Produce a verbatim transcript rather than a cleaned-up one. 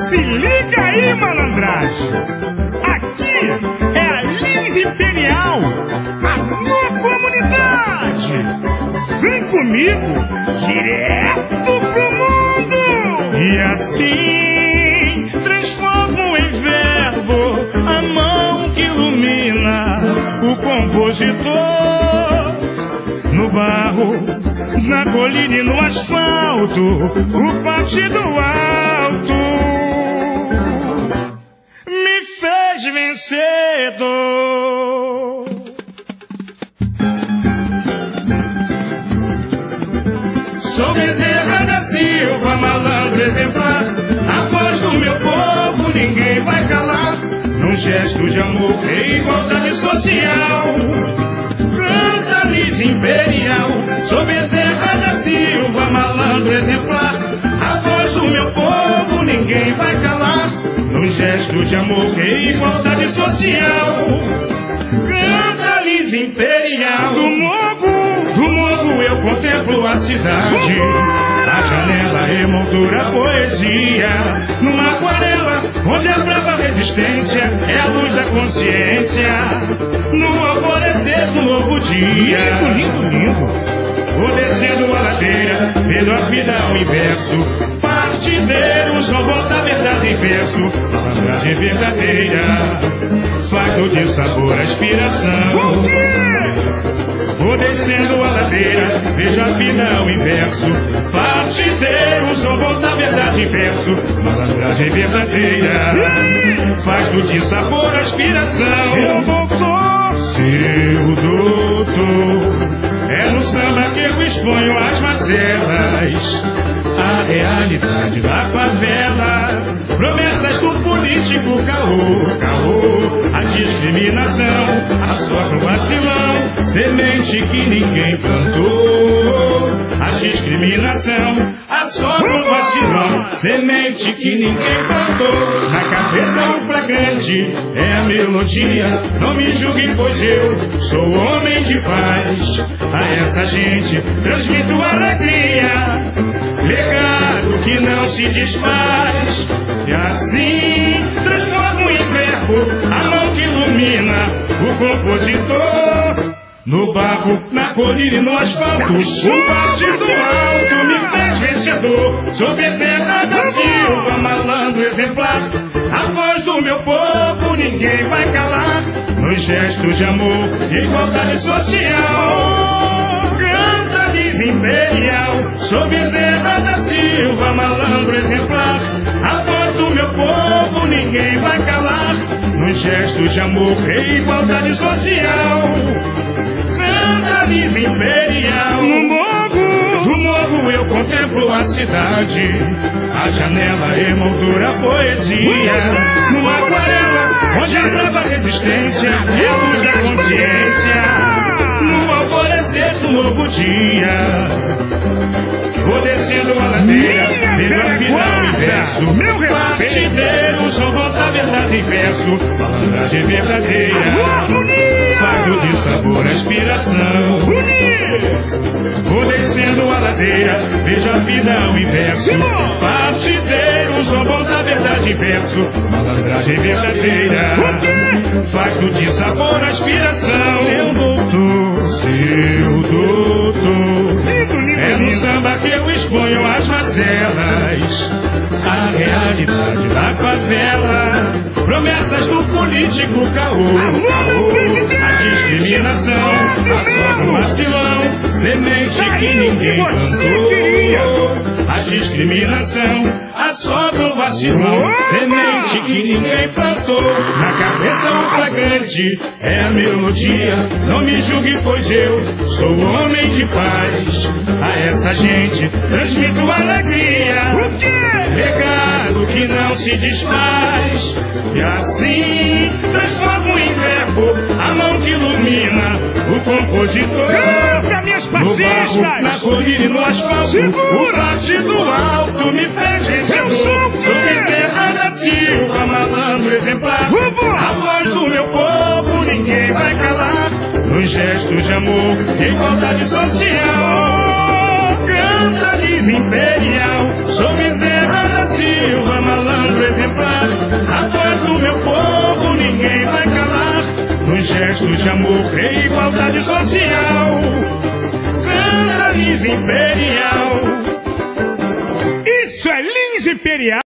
Se liga aí, malandragem. Aqui é a Lins Imperial, a nova comunidade. Vem comigo, direto pro mundo. E assim transformo em verbo a mão que ilumina o compositor. No barro, na colina e no asfalto, o partido alto me fez vencedor. Sou Bezerra da Silva, malandro exemplar, a voz do meu povo ninguém vai calar. Num gesto de amor e igualdade social, canta Lins Imperial. Sou Bezerra da Silva, malandro exemplar, a voz do meu povo ninguém vai calar. Num gesto de amor e igualdade social, canta Lins Imperial. Do morro, do morro eu contemplo a cidade, a janela emoldura a poesia, numa aquarela onde a brava resistência é a luz da consciência. No alvorecer do novo dia, lindo, lindo, lindo, vou descendo a ladeira, vendo a vida ao inverso. Partideiros vão botar a verdade em verso, malandragem verdadeira, fardo de sabor a inspiração. Vou descendo a ladeira, vejo a vida ao inverso. Partideiros vão botar a verdade em verso, malandragem verdadeira, fardo de sabor a inspiração. Seu doutor, seu doutor, é no samba que eu exponho as mazelas, a realidade da favela, promessas do político caô, caô, a discriminação, a sogra, o vacilão, semente que ninguém plantou. A discriminação, a sogra, o vacilão, semente que ninguém plantou. Na cabeça o flagrante é a melodia, não me julgue pois eu sou homem de paz. A essa gente transmito alegria, legado que não se desfaz. E assim transformo em verbo a mão que ilumina o compositor. No barro, na colina e no asfalto, o partido alto me fez vencedor. Sou Bezerra da Silva, malandro exemplar, a voz do meu povo ninguém vai calar. No gesto de amor e igualdade social, canta Lins Imperial. Sou Bezerra da Silva, malandro exemplar, a voz do meu povo ninguém vai calar. No gesto de amor e igualdade social, canta Lins Imperial. No morro, do morro eu contemplo a cidade, a janela emoldura a poesia, numa aquarela onde a brava resistência é a luz da consciência. No alvorecer do novo dia, vou descendo a ladeira, vendo a vida ao inverso. Partideiros vão botar a verdade em verso, malandragem verdadeira, fardo de sabor a inspiração. Vou descendo a ladeira, vejo a vida ao inverso. Partideiros vão botar a verdade em verso, malandragem verdadeira, fardo de sabor a inspiração. Seu doutor, seu doutor, é no samba que eu exponho as mazelas, a realidade da favela, promessas do político caô, caô, a discriminação, a sogra, o vacilão, semente que ninguém plantou. A discriminação, a sogra, o vacilão, semente que ninguém plantou. Na cabeça o flagrante é a melodia, não me julgue pois eu sou homem de paz. A essa gente transmito alegria, legado que não se desfaz. E assim transformo em verbo a mão que ilumina o compositor. Canta, minhas parceiras! No barro, na colina e no asfalto, segura. O partido alto me fez vencedor. Sou Bezerra da Silva, malandro exemplar, a voz do meu povo ninguém vai calar. No gesto de amor e igualdade social, canta Lins Imperial. Sou Bezerra da Silva, malandro exemplar, num gesto de amor e igualdade social. Canta Lins Imperial. Isso é Lins Imperial.